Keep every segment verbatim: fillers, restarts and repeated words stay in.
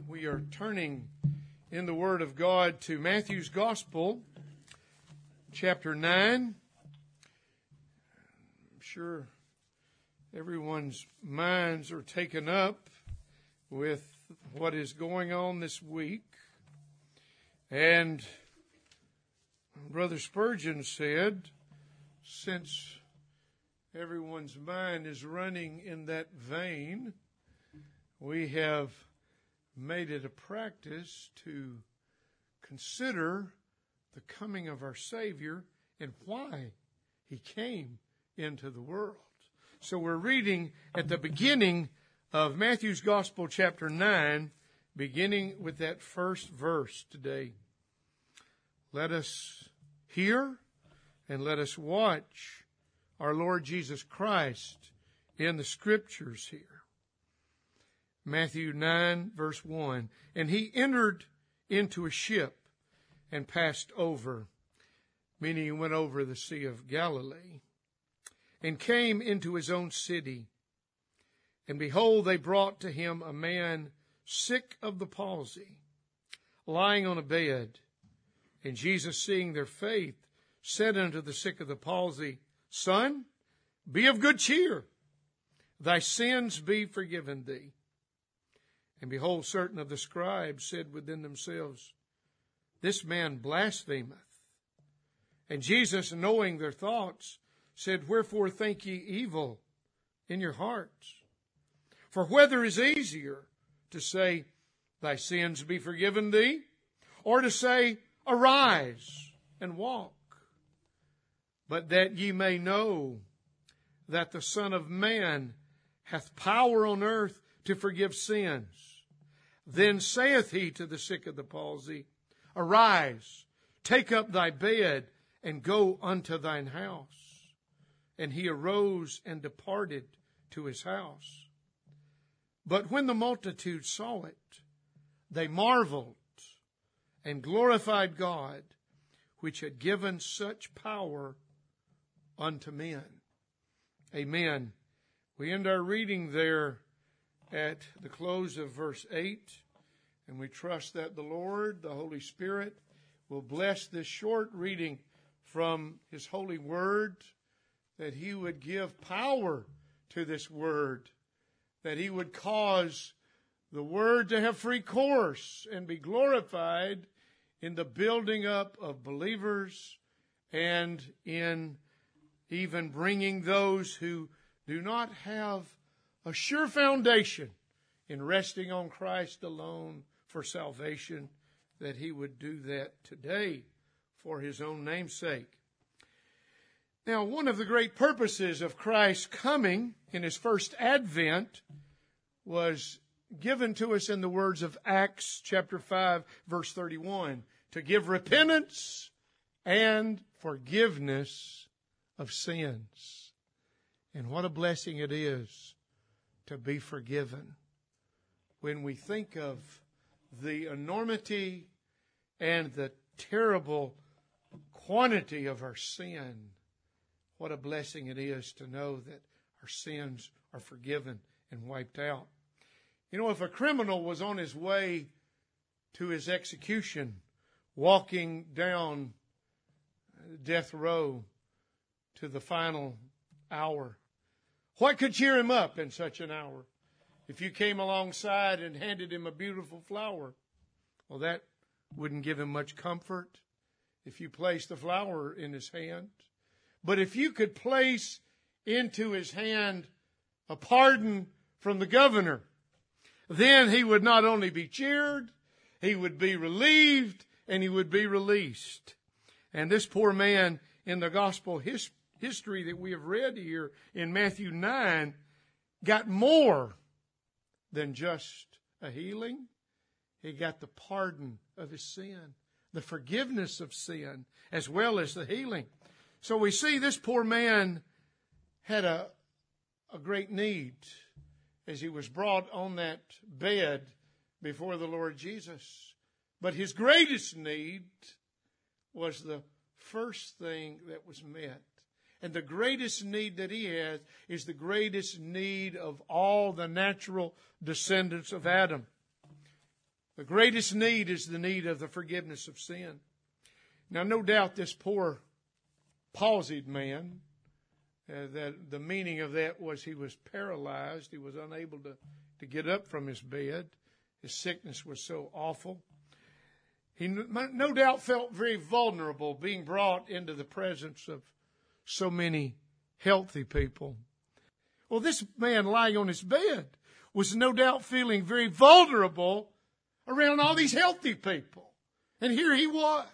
We are turning in the Word of God to Matthew's Gospel, chapter nine. I'm sure everyone's minds are taken up with what is going on this week. And Brother Spurgeon said, since everyone's mind is running in that vein, we have made it a practice to consider the coming of our Savior and why He came into the world. So we're reading at the beginning of Matthew's Gospel, chapter nine, beginning with that first verse today. Let us hear and let us watch our Lord Jesus Christ in the Scriptures here. Matthew nine, verse one. And he entered into a ship and passed over, meaning he went over the Sea of Galilee, and came into his own city. And behold, they brought to him a man sick of the palsy, lying on a bed. And Jesus, seeing their faith, said unto the sick of the palsy, Son, be of good cheer. Thy sins be forgiven thee. And behold, certain of the scribes said within themselves, This man blasphemeth. And Jesus, knowing their thoughts, said, Wherefore think ye evil in your hearts? For whether is easier, to say, Thy sins be forgiven thee, or to say, Arise and walk? But that ye may know that the Son of Man hath power on earth to forgive sins. Then saith he to the sick of the palsy, Arise, take up thy bed, and go unto thine house. And he arose and departed to his house. But when the multitude saw it, they marveled, and glorified God, which had given such power unto men. Amen. We end our reading there at the close of verse eight, and we trust that the Lord, the Holy Spirit, will bless this short reading from His holy word, that He would give power to this word, that He would cause the word to have free course and be glorified in the building up of believers and in even bringing those who do not have a sure foundation in resting on Christ alone for salvation, that He would do that today for His own name's sake. Now, one of the great purposes of Christ's coming in His first advent was given to us in the words of Acts chapter five, verse thirty-one, to give repentance and forgiveness of sins. And what a blessing it is to be forgiven. When we think of the enormity and the terrible quantity of our sin, what a blessing it is to know that our sins are forgiven and wiped out. You know, if a criminal was on his way to his execution, walking down death row to the final hour, what could cheer him up in such an hour? If you came alongside and handed him a beautiful flower, well, that wouldn't give him much comfort if you placed the flower in his hand. But if you could place into his hand a pardon from the governor, then he would not only be cheered, he would be relieved, and he would be released. And this poor man in the gospel his, history that we have read here in Matthew nine got more than just a healing. He got the pardon of his sin, the forgiveness of sin, as well as the healing. So we see this poor man had a, a great need as he was brought on that bed before the Lord Jesus. But his greatest need was the first thing that was met. And the greatest need that he has is the greatest need of all the natural descendants of Adam. The greatest need is the need of the forgiveness of sin. Now, no doubt this poor palsied man, uh, that the meaning of that was he was paralyzed. He was unable to, to get up from his bed. His sickness was so awful. He no doubt felt very vulnerable being brought into the presence of so many healthy people. Well, this man lying on his bed was no doubt feeling very vulnerable around all these healthy people. And here he was.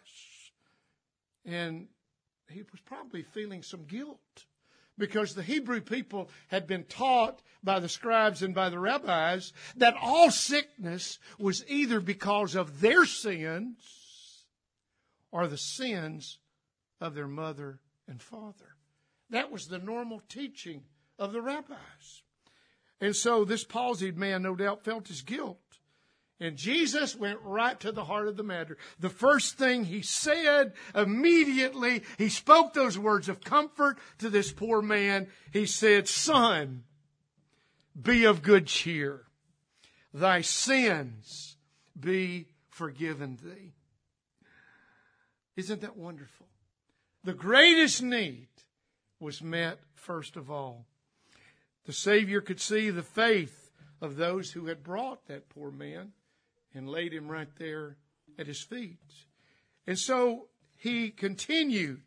And he was probably feeling some guilt because the Hebrew people had been taught by the scribes and by the rabbis that all sickness was either because of their sins or the sins of their mother and father. That was the normal teaching of the rabbis. And so this palsied man no doubt felt his guilt. And Jesus went right to the heart of the matter. The first thing he said, immediately, he spoke those words of comfort to this poor man. He said, "Son, be of good cheer. Thy sins be forgiven thee." Isn't that wonderful? The greatest need was met first of all. The Savior could see the faith of those who had brought that poor man and laid him right there at his feet. And so he continued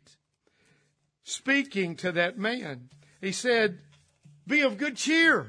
speaking to that man. He said, "Be of good cheer."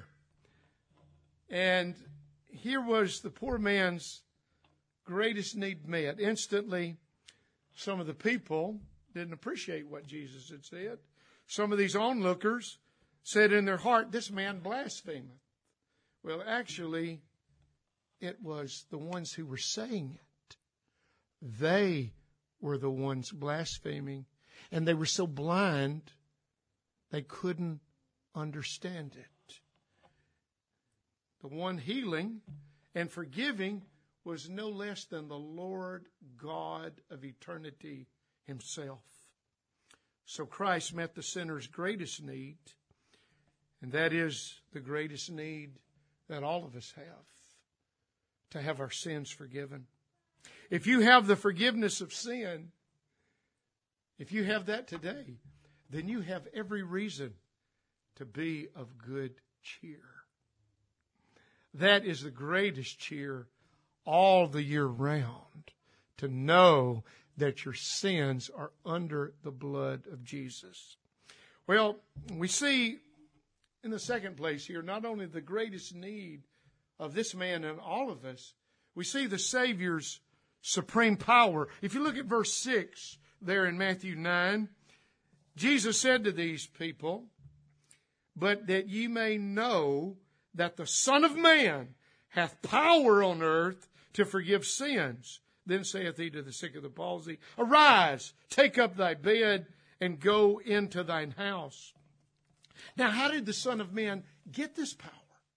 And here was the poor man's greatest need met. Instantly, some of the people didn't appreciate what Jesus had said. Some of these onlookers said in their heart, "This man blasphemeth." Well, actually, it was the ones who were saying it. They were the ones blaspheming. And they were so blind, they couldn't understand it. The one healing and forgiving was no less than the Lord God of eternity himself. So Christ met the sinner's greatest need, and that is the greatest need that all of us have, to have our sins forgiven. If you have the forgiveness of sin, if you have that today, then you have every reason to be of good cheer. That is the greatest cheer all the year round, to know that your sins are under the blood of Jesus. Well, we see in the second place here not only the greatest need of this man and all of us, we see the Savior's supreme power. If you look at verse six there in Matthew nine, Jesus said to these people, "But that ye may know that the Son of Man hath power on earth to forgive sins. Then saith he to the sick of the palsy, Arise, take up thy bed, and go into thine house." Now, how did the Son of Man get this power?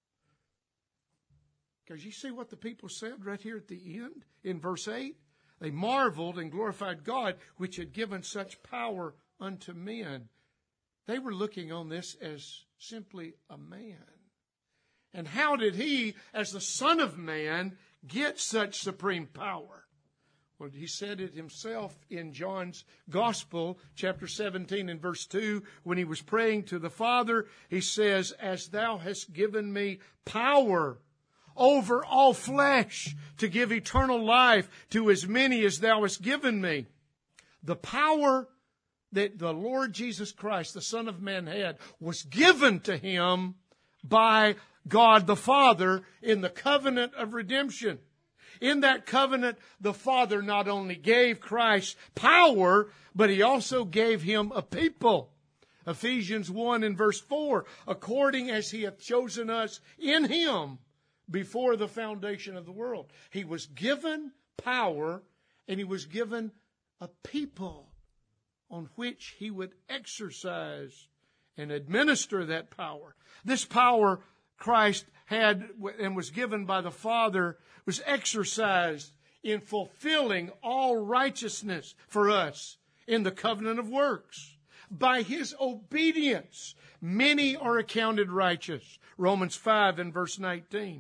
Because you see what the people said right here at the end in verse eight? They marveled and glorified God, which had given such power unto men. They were looking on this as simply a man. And how did he, as the Son of Man, get such supreme power? Well, he said it himself in John's Gospel, chapter seventeen and verse two, when he was praying to the Father. He says, "As thou hast given me power over all flesh to give eternal life to as many as thou hast given me." The power that the Lord Jesus Christ, the Son of Man, had was given to him by God the Father in the covenant of redemption. In that covenant, the Father not only gave Christ power, but he also gave him a people. Ephesians one and verse four, according as he hath chosen us in him before the foundation of the world. He was given power, and he was given a people on which he would exercise and administer that power. This power Christ had and was given by the Father was exercised in fulfilling all righteousness for us in the covenant of works. By his obedience, many are accounted righteous. Romans five and verse nineteen.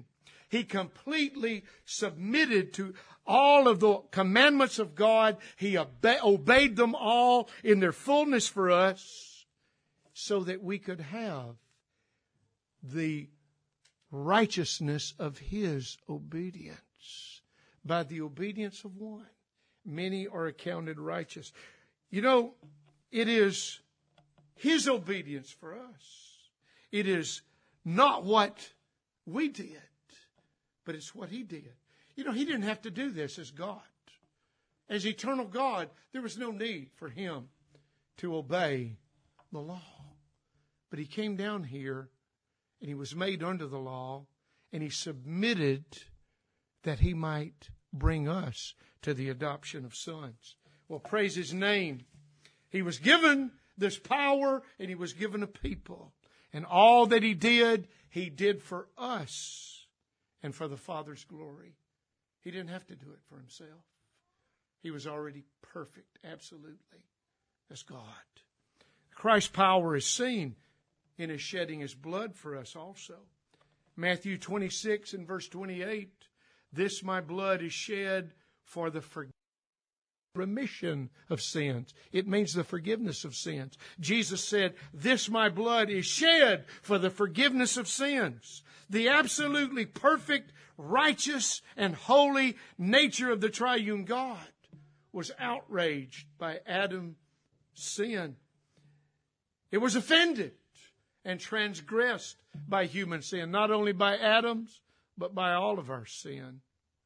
He completely submitted to all of the commandments of God. He obe- obeyed them all in their fullness for us so that we could have the righteousness of His obedience. By the obedience of one, many are accounted righteous. You know, it is His obedience for us. It is not what we did, but it's what He did. You know, He didn't have to do this as God. As eternal God, there was no need for Him to obey the law. But He came down here and He was made under the law, and He submitted that He might bring us to the adoption of sons. Well, praise His name. He was given this power, and He was given a people. And all that He did, He did for us and for the Father's glory. He didn't have to do it for Himself. He was already perfect, absolutely, as God. Christ's power is seen in His shedding His blood for us also. Matthew twenty-six and verse twenty-eight, this my blood is shed for the forgiveness. Remission of sins. It means the forgiveness of sins. Jesus said, this my blood is shed for the forgiveness of sins. The absolutely perfect, righteous, and holy nature of the triune God was outraged by Adam's sin. It was offended and transgressed by human sin, not only by Adam's, but by all of our sin.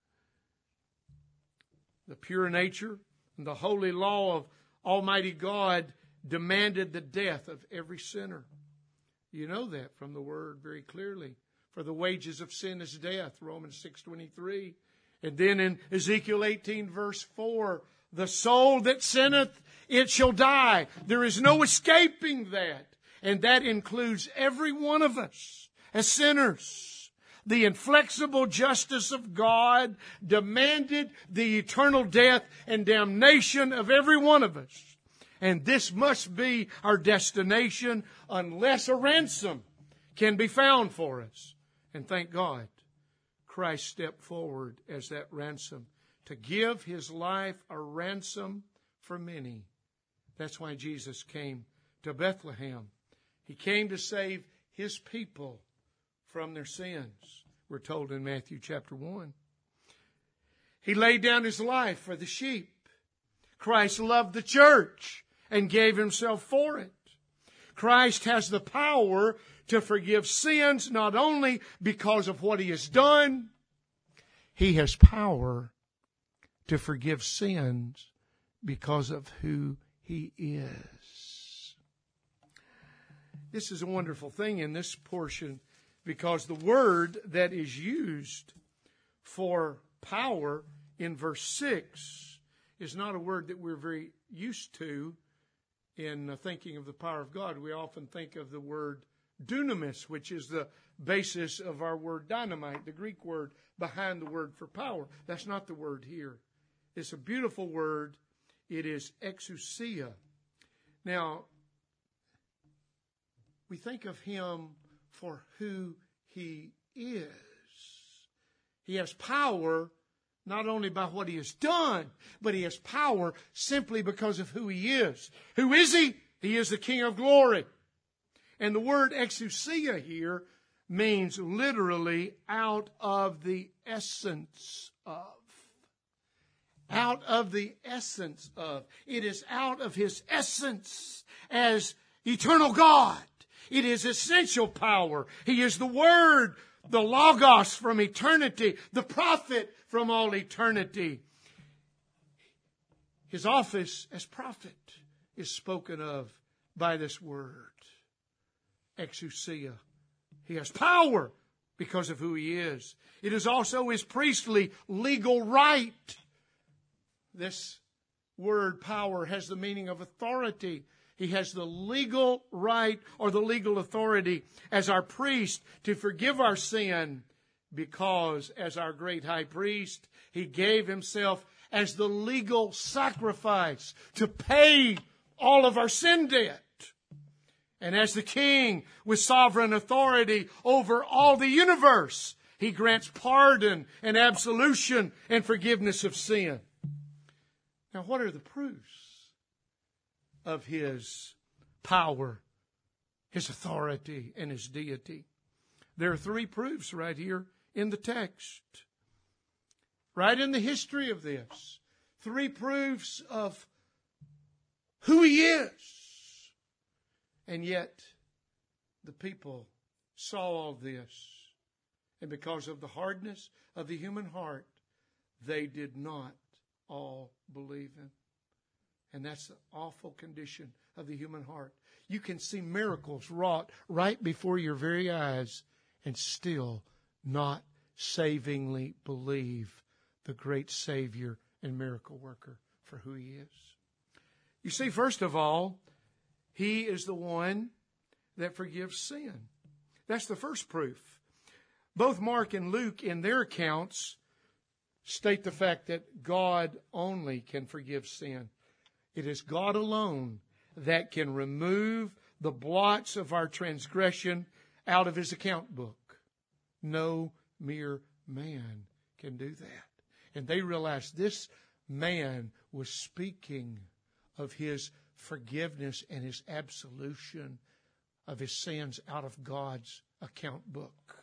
The pure nature and the holy law of Almighty God demanded the death of every sinner. You know that from the Word very clearly. For the wages of sin is death, Romans six twenty-three. And then in Ezekiel eighteen verse four, the soul that sinneth, it shall die. There is no escaping that. And that includes every one of us as sinners. The inflexible justice of God demanded the eternal death and damnation of every one of us. And this must be our destination unless a ransom can be found for us. And thank God, Christ stepped forward as that ransom to give His life a ransom for many. That's why Jesus came to Bethlehem. He came to save His people from their sins, we're told in Matthew chapter one. He laid down His life for the sheep. Christ loved the church and gave Himself for it. Christ has the power to forgive sins not only because of what He has done, He has power to forgive sins because of who He is. This is a wonderful thing in this portion, because the word that is used for power in verse six is not a word that we're very used to in thinking of the power of God. We often think of the word dunamis, which is the basis of our word dynamite, the Greek word behind the word for power. That's not the word here. It's a beautiful word. It is exousia. Now, we think of Him for who He is. He has power not only by what He has done, but He has power simply because of who He is. Who is He? He is the King of glory. And the word exousia here means literally out of the essence of. Out of the essence of. It is out of His essence as eternal God. It is essential power. He is the Word, the Logos from eternity, the prophet from all eternity. His office as prophet is spoken of by this word, exousia. He has power because of who He is. It is also His priestly legal right. This word power has the meaning of authority. He has the legal right or the legal authority as our priest to forgive our sin, because as our great high priest, He gave Himself as the legal sacrifice to pay all of our sin debt. And as the King with sovereign authority over all the universe, He grants pardon and absolution and forgiveness of sin. Now, what are the proofs of His power, His authority, and His deity? There are three proofs right here in the text. Right in the history of this. Three proofs of who He is. And yet, the people saw all this. And because of the hardness of the human heart, they did not all believe Him. And that's the awful condition of the human heart. You can see miracles wrought right before your very eyes and still not savingly believe the great Savior and miracle worker for who He is. You see, first of all, He is the one that forgives sin. That's the first proof. Both Mark and Luke in their accounts state the fact that God only can forgive sin. It is God alone that can remove the blots of our transgression out of His account book. No mere man can do that. And they realized this man was speaking of His forgiveness and His absolution of his sins out of God's account book.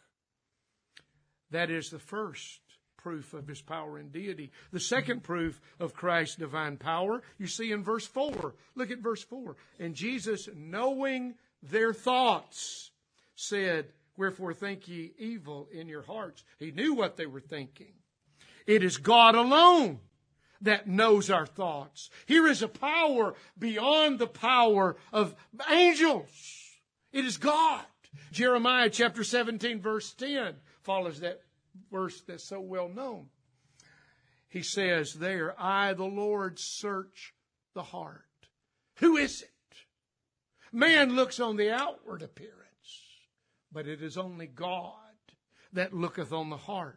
That is the first proof of His power and deity. The second proof of Christ's divine power, you see in verse four. Look at verse four. And Jesus, knowing their thoughts, said, wherefore think ye evil in your hearts. He knew what they were thinking. It is God alone that knows our thoughts. Here is a power beyond the power of angels. It is God. Jeremiah chapter seventeen verse ten follows that verse that's so well known. He says there, I, the Lord, search the heart. Who is it? Man looks on the outward appearance, but it is only God that looketh on the heart.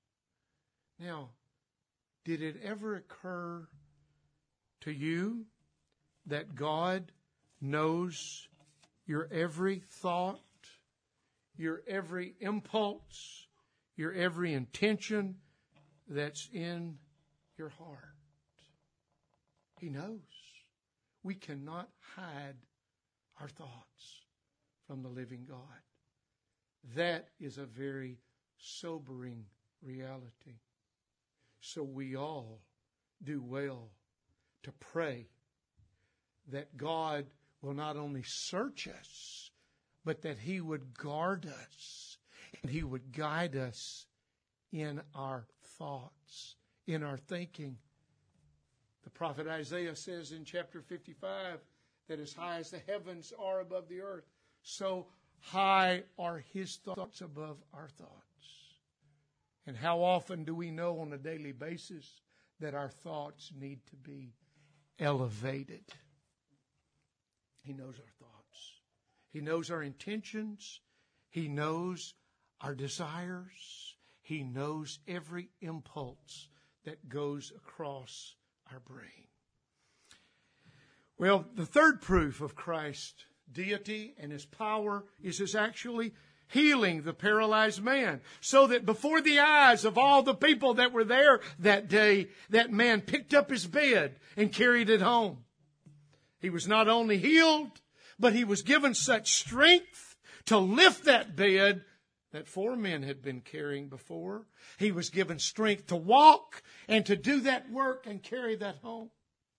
Now, did it ever occur to you that God knows your every thought, your every impulse, your every intention that's in your heart? He knows. We cannot hide our thoughts from the living God. That is a very sobering reality. So we all do well to pray that God will not only search us, but that He would guard us and He would guide us in our thoughts, in our thinking. The prophet Isaiah says in chapter fifty-five that as high as the heavens are above the earth, so high are His thoughts above our thoughts. And how often do we know on a daily basis that our thoughts need to be elevated? He knows our thoughts. He knows our intentions. He knows our desires. He knows every impulse that goes across our brain. Well, the third proof of Christ's deity and His power is His actually healing the paralyzed man, so that before the eyes of all the people that were there that day, that man picked up his bed and carried it home. He was not only healed, but he was given such strength to lift that bed that four men had been carrying before. He was given strength to walk and to do that work and carry that home.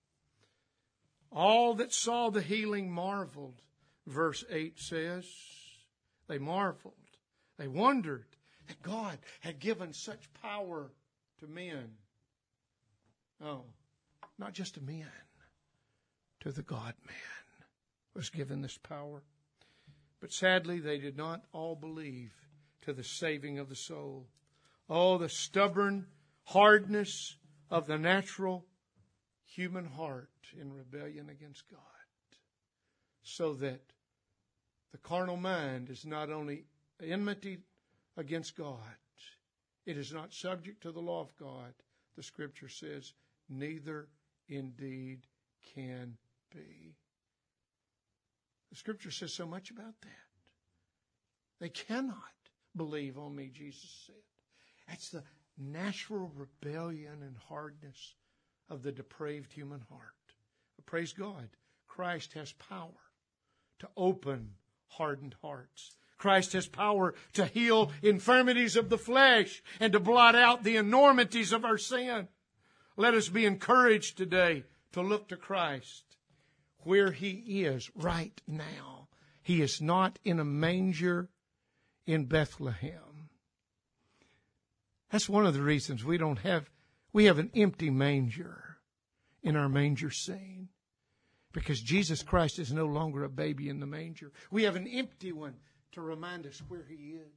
All that saw the healing marveled, verse eight says. They marveled. They wondered that God had given such power to men. Oh, not just to men. To the God-man was given this power. But sadly, they did not all believe to the saving of the soul. Oh, the stubborn hardness of the natural human heart in rebellion against God. So that the carnal mind is not only enmity against God, it is not subject to the law of God. The Scripture says, neither indeed can be. The Scripture says so much about that. They cannot believe on me, Jesus said. That's the natural rebellion and hardness of the depraved human heart. But praise God, Christ has power to open hardened hearts. Christ has power to heal infirmities of the flesh and to blot out the enormities of our sin. Let us be encouraged today to look to Christ where He is right now. He is not in a manger in Bethlehem. That's one of the reasons we don't have, we have an empty manger in our manger scene. Because Jesus Christ is no longer a baby in the manger. We have an empty one to remind us where He is.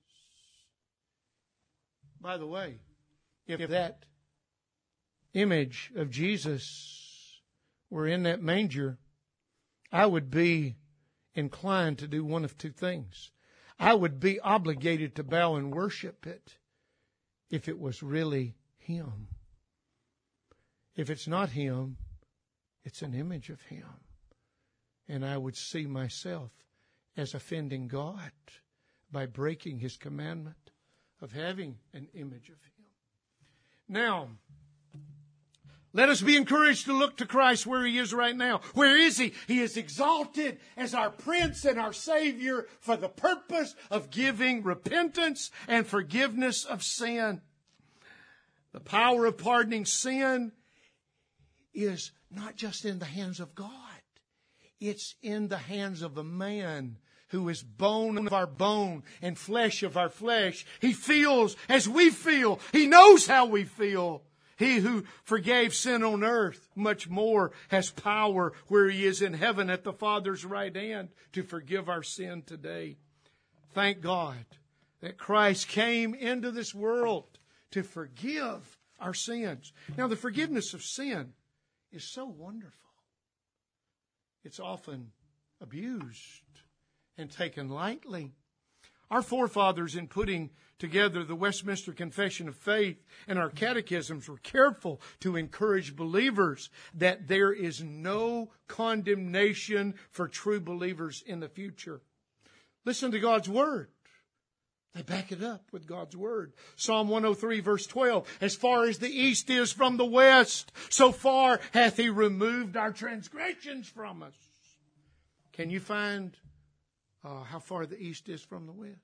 By the way, if that image of Jesus were in that manger, I would be inclined to do one of two things. I would be obligated to bow and worship it if it was really Him. If it's not Him, it's an image of Him. And I would see myself as offending God by breaking His commandment of having an image of Him. Now, let us be encouraged to look to Christ where He is right now. Where is He? He is exalted as our Prince and our Savior for the purpose of giving repentance and forgiveness of sin. The power of pardoning sin is not just in the hands of God. It's in the hands of a man who is bone of our bone and flesh of our flesh. He feels as we feel. He knows how we feel. He who forgave sin on earth much more has power where He is in heaven at the Father's right hand to forgive our sin today. Thank God that Christ came into this world to forgive our sins. Now, the forgiveness of sin is so wonderful. It's often abused and taken lightly. Our forefathers, in putting together the Westminster Confession of Faith and our catechisms, were careful to encourage believers that there is no condemnation for true believers in the future. Listen to God's Word. They back it up with God's Word. Psalm one oh three verse twelve, as far as the east is from the west, so far hath He removed our transgressions from us. Can you find uh, how far the east is from the west?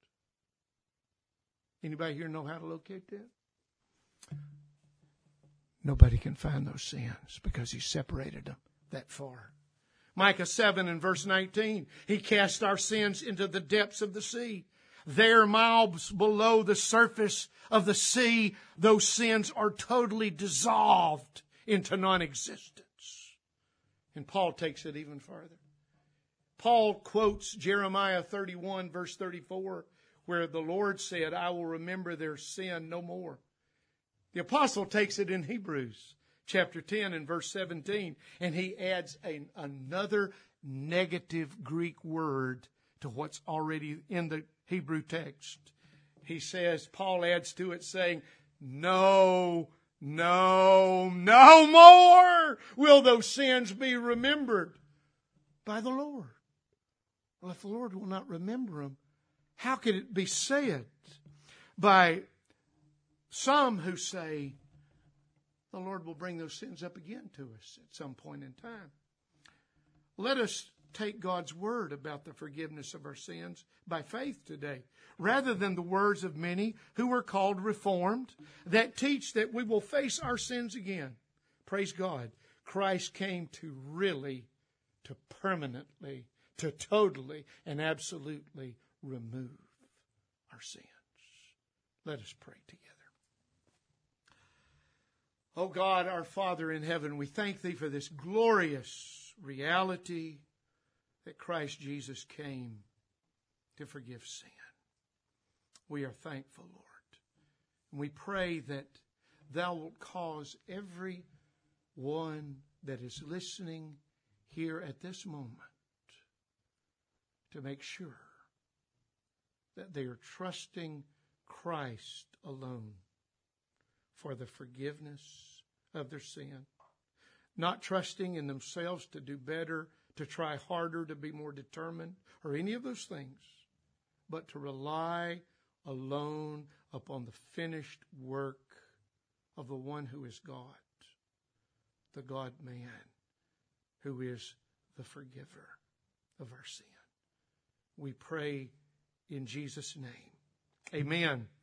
Anybody here know how to locate that? Nobody can find those sins because He separated them that far. Micah seven and verse nineteen, He cast our sins into the depths of the sea. There, miles below the surface of the sea, those sins are totally dissolved into non-existence. And Paul takes it even further. Paul quotes Jeremiah thirty-one, verse thirty-four, where the Lord said, I will remember their sin no more. The apostle takes it in Hebrews chapter ten and verse seventeen, and he adds a, another negative Greek word to what's already in the Hebrew text. He says, Paul adds to it saying, no, no, no more will those sins be remembered by the Lord. Well, if the Lord will not remember them, how could it be said by some who say the Lord will bring those sins up again to us at some point in time? Let us take God's word about the forgiveness of our sins by faith today, rather than the words of many who are called Reformed that teach that we will face our sins again. Praise God. Christ came to really, to permanently, to totally and absolutely remove our sins. Let us pray together. Oh God, our Father in heaven, we thank Thee for this glorious reality that Christ Jesus came to forgive sin. We are thankful, Lord. And we pray that Thou wilt cause every one that is listening here at this moment to make sure that they are trusting Christ alone for the forgiveness of their sin. Not trusting in themselves to do better, to try harder, to be more determined, or any of those things, but to rely alone upon the finished work of the one who is God, the God-man, who is the forgiver of our sin. We pray in Jesus' name. Amen.